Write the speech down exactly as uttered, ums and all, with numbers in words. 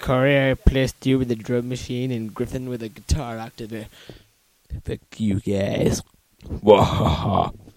Corey, I replaced you with a drum machine and Griffin with a guitar after the... Fuck you guys. Wahaha.